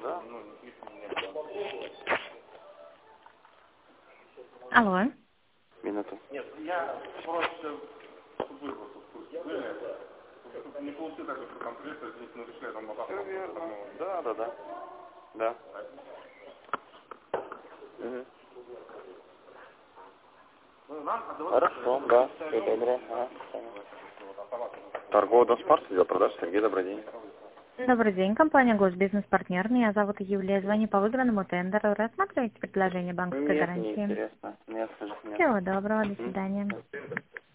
Да. Алло. Минуту. Нет, я просто выпуск не получил так, что конкретно здесь не решили, там Все верно. Да, да, да. Да. Угу. Хорошо, да, все добро. Ага. Торговый дом Спарта, отдел продаж, Сергей, добрый день. Добрый день, компания Госбизнес-партнер. Меня зовут Юлия. Звоню по выигранному тендеру. Рассматриваете предложение банковской Нет, гарантии? неинтересно. Нет, нет. Всего доброго, до свидания.